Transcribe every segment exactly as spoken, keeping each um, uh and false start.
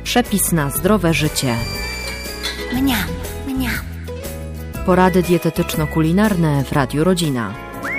Przepis na zdrowe życie. Mniam, mniam. Porady dietetyczno-kulinarne w Radiu Rodzina.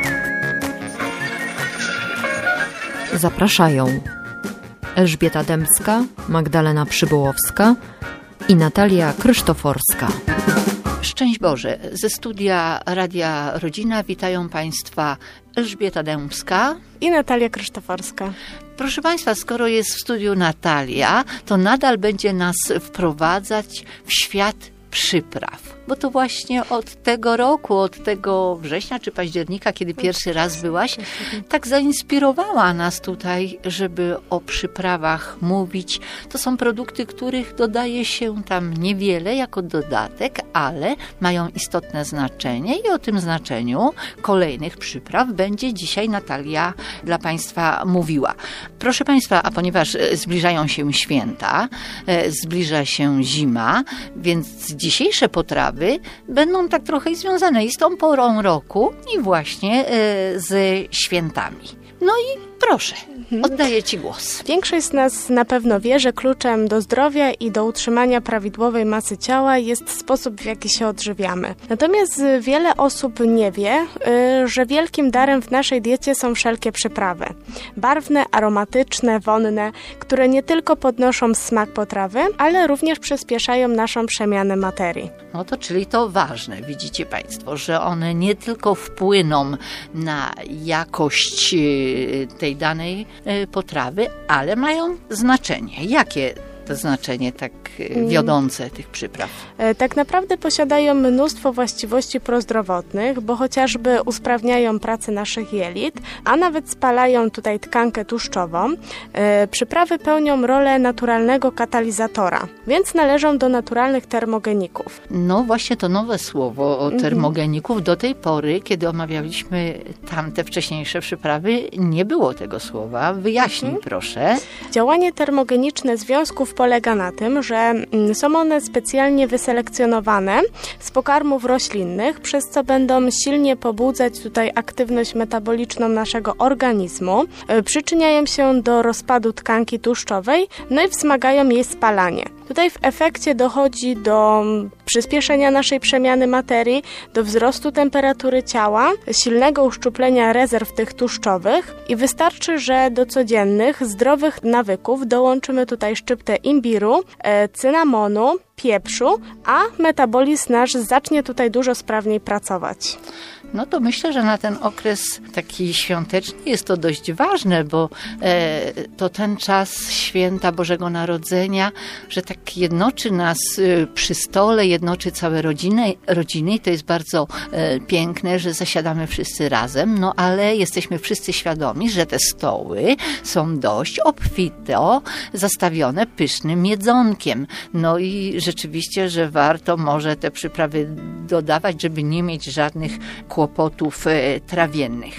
Zapraszają Elżbieta Dębska, Magdalena Przybyłowska i Natalia Krysztoforska. Szczęść Boże! Ze studia Radia Rodzina witają Państwa Elżbieta Dębska i Natalia Krysztoforska. Proszę Państwa, skoro jest w studiu Natalia, to nadal będzie nas wprowadzać w świat przypraw. Bo to właśnie od tego roku, od tego września czy października, kiedy pierwszy raz byłaś, tak zainspirowała nas tutaj, żeby o przyprawach mówić. To są produkty, których dodaje się tam niewiele jako dodatek, ale mają istotne znaczenie i o tym znaczeniu kolejnych przypraw będzie dzisiaj Natalia dla Państwa mówiła. Proszę Państwa, a ponieważ zbliżają się święta, zbliża się zima, więc dzisiejsze potrawy będą tak trochę związane i z tą porą roku i właśnie y, z świętami. No i proszę, oddaję Ci głos. Większość z nas na pewno wie, że kluczem do zdrowia i do utrzymania prawidłowej masy ciała jest sposób, w jaki się odżywiamy. Natomiast wiele osób nie wie, że wielkim darem w naszej diecie są wszelkie przyprawy. Barwne, aromatyczne, wonne, które nie tylko podnoszą smak potrawy, ale również przyspieszają naszą przemianę materii. No to czyli to ważne, widzicie Państwo, że one nie tylko wpłyną na jakość tej danej potrawy, ale mają znaczenie. Jakie to znaczenie tak wiodące tych przypraw? Tak naprawdę posiadają mnóstwo właściwości prozdrowotnych, bo chociażby usprawniają pracę naszych jelit, a nawet spalają tutaj tkankę tłuszczową. Przyprawy pełnią rolę naturalnego katalizatora, więc należą do naturalnych termogeników. No właśnie to nowe słowo o termogeników. Mm-hmm. Do tej pory, kiedy omawialiśmy tamte wcześniejsze przyprawy, nie było tego słowa. Wyjaśnij mm-hmm. proszę. Działanie termogeniczne związków polega na tym, że są one specjalnie wyselekcjonowane z pokarmów roślinnych, przez co będą silnie pobudzać tutaj aktywność metaboliczną naszego organizmu, przyczyniają się do rozpadu tkanki tłuszczowej, no i wzmagają jej spalanie. Tutaj w efekcie dochodzi do przyspieszenia naszej przemiany materii, do wzrostu temperatury ciała, silnego uszczuplenia rezerw tych tłuszczowych i wystarczy, że do codziennych, zdrowych nawyków dołączymy tutaj szczyptę imbiru, e, cynamonu, pieprzu, a metabolizm nasz zacznie tutaj dużo sprawniej pracować. No to myślę, że na ten okres taki świąteczny jest to dość ważne, bo e, to ten czas święta Bożego Narodzenia, że tak jednoczy nas e, przy stole, jednoczy całe rodziny, rodziny i to jest bardzo e, piękne, że zasiadamy wszyscy razem, no ale jesteśmy wszyscy świadomi, że te stoły są dość obfito zastawione pysznym jedzonkiem. No i rzeczywiście, że warto może te przyprawy dodawać, żeby nie mieć żadnych kłopotów e, trawiennych.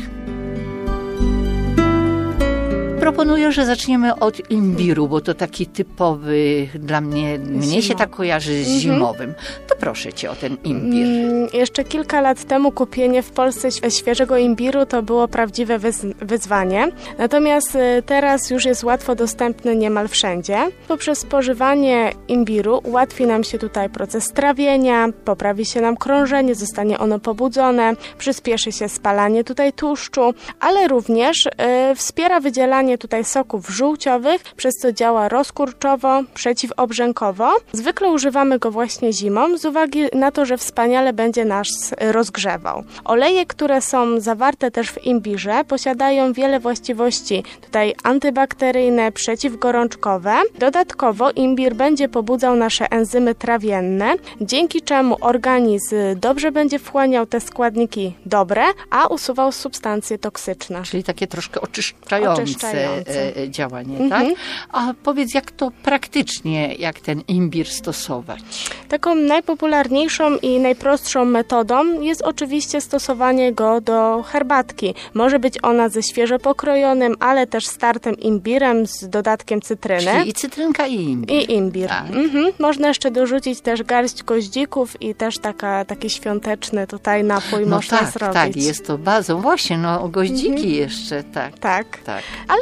Proponuję, że zaczniemy od imbiru, bo to taki typowy dla mnie, mnie się tak kojarzy z zimowym. To proszę Cię o ten imbir. Mm, jeszcze kilka lat temu kupienie w Polsce świeżego imbiru to było prawdziwe wyz- wyzwanie. Natomiast teraz już jest łatwo dostępny niemal wszędzie. Poprzez spożywanie imbiru ułatwi nam się tutaj proces trawienia, poprawi się nam krążenie, zostanie ono pobudzone, przyspieszy się spalanie tutaj tłuszczu, ale również y, wspiera wydzielanie tutaj soków żółciowych, przez co działa rozkurczowo, przeciwobrzękowo. Zwykle używamy go właśnie zimą z uwagi na to, że wspaniale będzie nas rozgrzewał. Oleje, które są zawarte też w imbirze, posiadają wiele właściwości tutaj antybakteryjne, przeciwgorączkowe. Dodatkowo imbir będzie pobudzał nasze enzymy trawienne, dzięki czemu organizm dobrze będzie wchłaniał te składniki dobre, a usuwał substancje toksyczne. Czyli takie troszkę oczyszczające. oczyszczające. działanie, mhm. tak? A powiedz, jak to praktycznie, jak ten imbir stosować? Taką najpopularniejszą i najprostszą metodą jest oczywiście stosowanie go do herbatki. Może być ona ze świeżo pokrojonym, ale też startym imbirem z dodatkiem cytryny. Czyli i cytrynka, i imbir. I imbir. Tak. Mhm. Można jeszcze dorzucić też garść goździków i też taka, taki świąteczny tutaj napój no można tak, zrobić. Tak, jest to bazą. Właśnie, no goździki mhm. jeszcze, tak. Tak. tak. Ale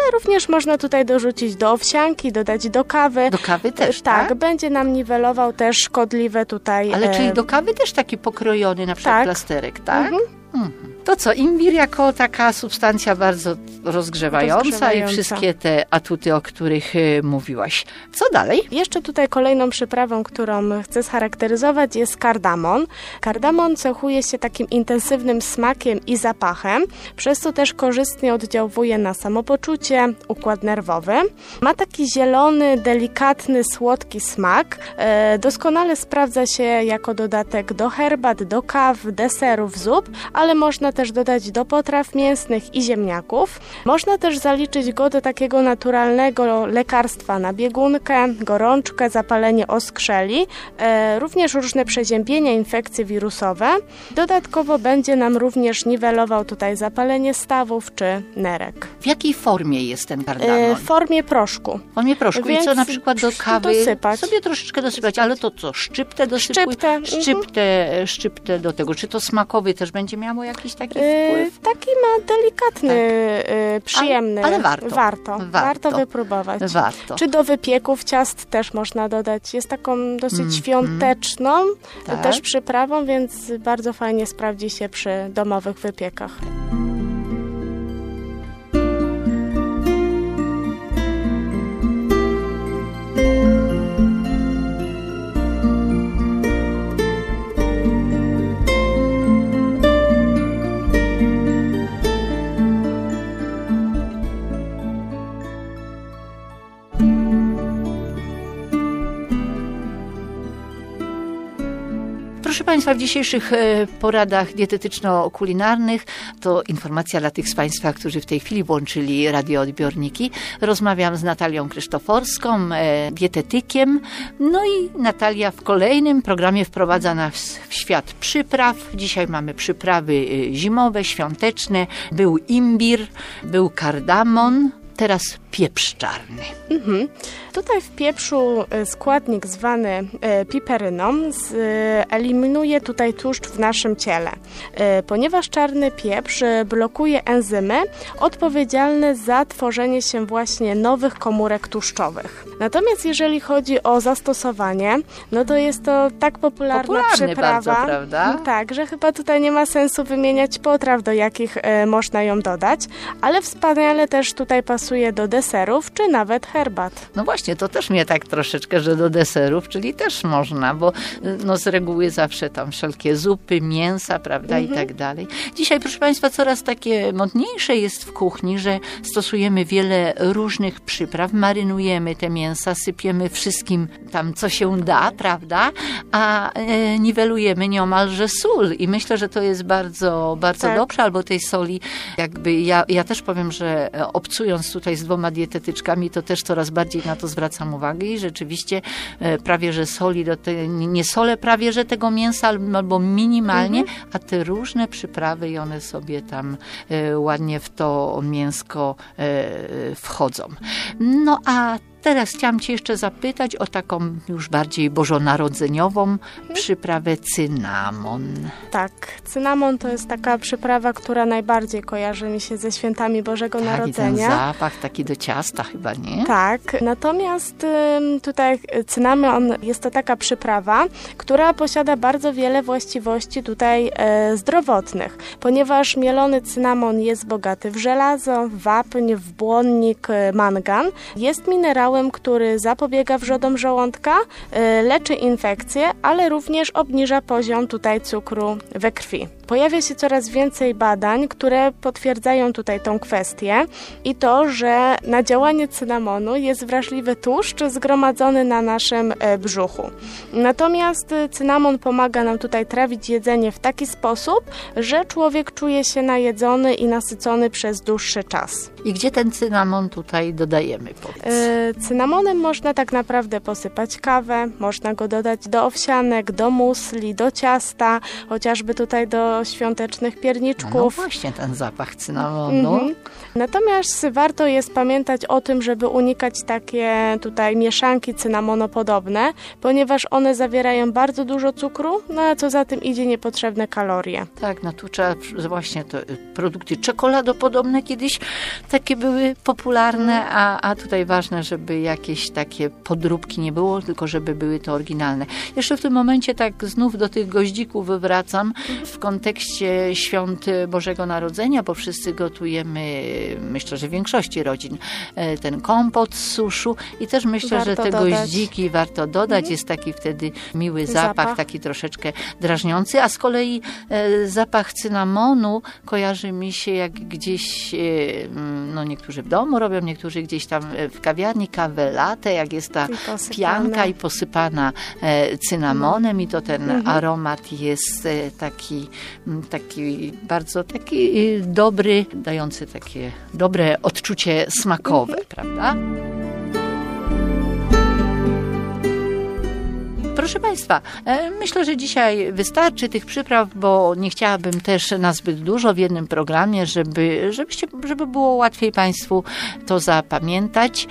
ale również można tutaj dorzucić do owsianki, dodać do kawy. Do kawy też, tak? tak? Będzie nam niwelował też szkodliwe tutaj... Ale e... czyli do kawy też taki pokrojony na przykład tak. plasterek, tak? Mhm. Mhm. To co, imbir jako taka substancja bardzo rozgrzewająca, Rozgrzewająca. i wszystkie te atuty, o których y, mówiłaś. Co dalej? Jeszcze tutaj kolejną przyprawą, którą chcę scharakteryzować, jest kardamon. Kardamon cechuje się takim intensywnym smakiem i zapachem, przez co też korzystnie oddziałuje na samopoczucie, układ nerwowy. Ma taki zielony, delikatny, słodki smak. E, doskonale sprawdza się jako dodatek do herbat, do kaw, deserów, zup, ale można też dodać do potraw mięsnych i ziemniaków. Można też zaliczyć go do takiego naturalnego lekarstwa na biegunkę, gorączkę, zapalenie oskrzeli, e, również różne przeziębienia, infekcje wirusowe. Dodatkowo będzie nam również niwelował tutaj zapalenie stawów czy nerek. W jakiej formie jest ten E, kardamon? w formie proszku. W formie proszku. Więc I co na przykład do kawy? dosypać. Sobie troszeczkę dosypać, ale to co? Szczyptę dosypuj? Szczyptę, mhm. Szczyptę, szczyptę do tego. Czy to smakowy też będzie miało jakiś taki E, wpływ? taki ma delikatny, e, przyjemny. Ale, ale warto. warto. Warto. Warto wypróbować. Warto. Czy do wypieków ciast też można dodać. Jest taką dosyć Mm, świąteczną Tak. też przyprawą, więc bardzo fajnie sprawdzi się przy domowych wypiekach. Proszę Państwa, w dzisiejszych e, poradach dietetyczno-kulinarnych, to informacja dla tych z Państwa, którzy w tej chwili włączyli radioodbiorniki. Rozmawiam z Natalią Krzysztoforską, e, dietetykiem. No i Natalia w kolejnym programie wprowadza nas w świat przypraw. Dzisiaj mamy przyprawy e, zimowe, świąteczne. Był imbir, był kardamon, teraz pieprz czarny. Mhm. Tutaj w pieprzu e, składnik zwany e, piperyną z, e, eliminuje tutaj tłuszcz w naszym ciele, e, ponieważ czarny pieprz e, blokuje enzymy odpowiedzialne za tworzenie się właśnie nowych komórek tłuszczowych. Natomiast jeżeli chodzi o zastosowanie, no to jest to tak popularna Popularny przyprawa, bardzo, prawda? tak, że chyba tutaj nie ma sensu wymieniać potraw, do jakich e, można ją dodać, ale wspaniale też tutaj pasuje do deserów, czy nawet herbat. No właśnie, to też mnie tak troszeczkę, że do deserów, czyli też można, bo no z reguły zawsze tam wszelkie zupy, mięsa, prawda, Mhm. i tak dalej. Dzisiaj, proszę Państwa, coraz takie modniejsze jest w kuchni, że stosujemy wiele różnych przypraw, marynujemy te mięsa, sypiemy wszystkim tam, co się da, prawda, a e, niwelujemy nieomalże sól i myślę, że to jest bardzo, bardzo Tak. dobrze, albo tej soli jakby, ja, ja też powiem, że obcując tutaj z dwoma dietetyczkami, to też coraz bardziej na to zwracam uwagę i rzeczywiście e, prawie, że soli, do te, nie, nie solę prawie, że tego mięsa albo, albo minimalnie, Mhm. a te różne przyprawy i one sobie tam e, ładnie w to mięsko e, wchodzą. No a teraz chciałam Cię jeszcze zapytać o taką już bardziej bożonarodzeniową przyprawę cynamon. Tak, cynamon to jest taka przyprawa, która najbardziej kojarzy mi się ze świętami Bożego Tak, i ten Narodzenia. zapach taki do ciasta chyba, nie? Tak, natomiast ym, tutaj cynamon jest to taka przyprawa, która posiada bardzo wiele właściwości tutaj e, zdrowotnych, ponieważ mielony cynamon jest bogaty w żelazo, w wapń, w błonnik, e, mangan. Jest minerałem, który zapobiega wrzodom żołądka, e, leczy infekcje, ale również obniża poziom tutaj cukru we krwi. Pojawia się coraz więcej badań, które potwierdzają tutaj tą kwestię i to, że na działanie cynamonu jest wrażliwy tłuszcz zgromadzony na naszym e, brzuchu. Natomiast e, cynamon pomaga nam tutaj trawić jedzenie w taki sposób, że człowiek czuje się najedzony i nasycony przez dłuższy czas. I gdzie ten cynamon tutaj dodajemy? Powiedz. E, cynamonem można tak naprawdę posypać kawę, można go dodać do owsianek, do musli, do ciasta, chociażby tutaj do do świątecznych pierniczków. No, no właśnie, ten zapach cynamonu. Mhm. Natomiast warto jest pamiętać o tym, żeby unikać takie tutaj mieszanki cynamonopodobne, ponieważ one zawierają bardzo dużo cukru, no a co za tym idzie niepotrzebne kalorie. Tak, no tu trzeba właśnie to produkty czekoladopodobne kiedyś takie były popularne, a, a tutaj ważne, żeby jakieś takie podróbki nie było, tylko żeby były to oryginalne. Jeszcze w tym momencie tak znów do tych goździków wracam w kontekście świąt Bożego Narodzenia, bo wszyscy gotujemy, myślę, że w większości rodzin, ten kompot z suszu i też myślę, warto że te dodać. goździki warto dodać. Mhm. Jest taki wtedy miły zapach, zapach, taki troszeczkę drażniący, a z kolei e, zapach cynamonu kojarzy mi się jak gdzieś, e, no niektórzy w domu robią, niektórzy gdzieś tam w kawiarni kawę latte, jak jest ta I pianka i posypana e, cynamonem i to ten mhm. aromat jest e, taki, taki bardzo taki dobry, dający takie dobre odczucie smakowe, mhm. prawda? Proszę Państwa, myślę, że dzisiaj wystarczy tych przypraw, bo nie chciałabym też na zbyt dużo w jednym programie, żeby, żebyście, żeby było łatwiej Państwu to zapamiętać.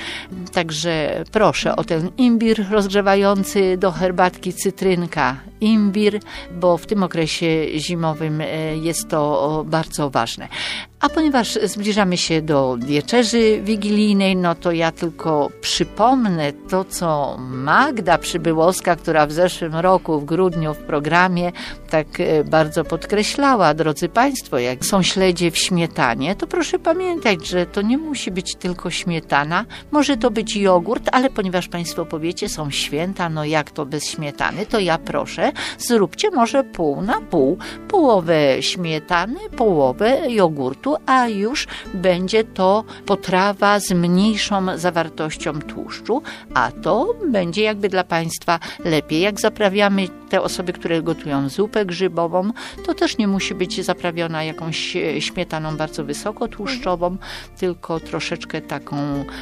Także proszę o ten imbir rozgrzewający do herbatki, cytrynka, imbir, bo w tym okresie zimowym jest to bardzo ważne. A ponieważ zbliżamy się do wieczerzy wigilijnej, no to ja tylko przypomnę to, co Magda Przybyłowska, która w zeszłym roku, w grudniu w programie tak bardzo podkreślała, drodzy Państwo, jak są śledzie w śmietanie, to proszę pamiętać, że to nie musi być tylko śmietana, może to być jogurt, ale ponieważ Państwo powiecie, są święta, no jak to bez śmietany, to ja proszę, zróbcie może pół na pół, połowę śmietany, połowę jogurtu, a już będzie to potrawa z mniejszą zawartością tłuszczu, a to będzie jakby dla Państwa lepiej. Jak zaprawiamy te osoby, które gotują zupę grzybową, to też nie musi być zaprawiona jakąś śmietaną bardzo wysokotłuszczową, tylko troszeczkę taką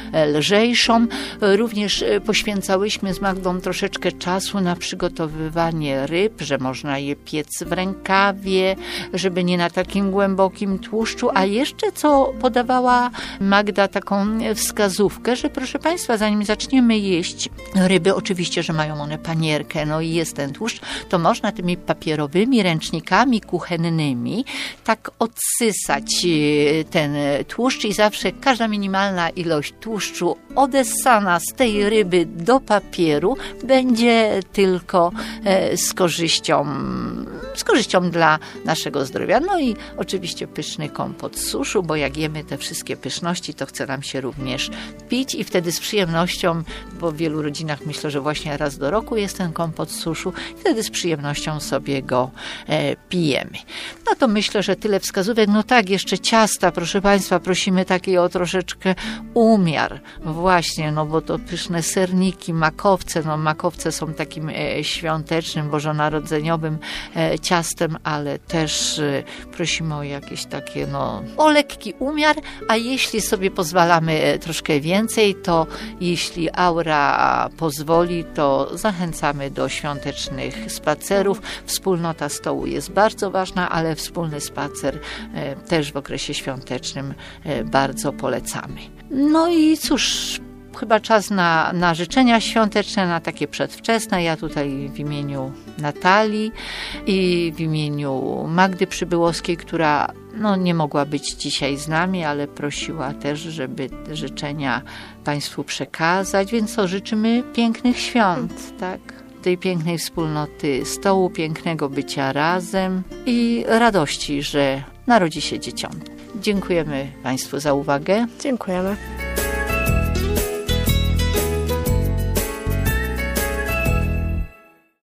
lżejszą. Również poświęcałyśmy z Magdą troszeczkę czasu na przygotowywanie ryb, że można je piec w rękawie, żeby nie na takim głębokim tłuszczu, a jeszcze co podawała Magda taką wskazówkę, że proszę Państwa, zanim zaczniemy jeść ryby, oczywiście, że mają one panierkę, no i jest ten tłuszcz, to można tymi papierowymi ręcznikami kuchennymi tak odsysać ten tłuszcz i zawsze każda minimalna ilość tłuszczu odessana z tej ryby do papieru będzie tylko z korzyścią, z korzyścią dla naszego zdrowia. No i oczywiście pyszny kompot z suszu, bo jak jemy te wszystkie pyszności, to chce nam się również pić i wtedy z przyjemnością, bo w wielu rodzinach myślę, że właśnie raz do roku jest ten kompot z suszu, i wtedy z przyjemnością sobie go e, pijemy. No to myślę, że tyle wskazówek. No tak, jeszcze ciasta, proszę Państwa, prosimy taki o troszeczkę umiar. Właśnie, no bo to pyszne serniki, makowce, no makowce są takim e, świątecznym, bożonarodzeniowym e, ciastem, ale też e, prosimy o jakieś takie, no, o lekki umiar, a jeśli sobie pozwalamy e, troszkę więcej, to jeśli aura pozwoli, to zachęcamy do świątecznych spacerów. Wspólnota stołu jest bardzo ważna, ale wspólny spacer e, też w okresie świątecznym e, bardzo polecamy. No i cóż, chyba czas na, na życzenia świąteczne, na takie przedwczesne. Ja tutaj w imieniu Natalii i w imieniu Magdy Przybyłowskiej, która no, nie mogła być dzisiaj z nami, ale prosiła też, żeby życzenia Państwu przekazać, więc co, życzymy pięknych świąt, tak? Tej pięknej wspólnoty stołu, pięknego bycia razem i radości, że narodzi się dzieciątko. Dziękujemy Państwu za uwagę. Dziękujemy.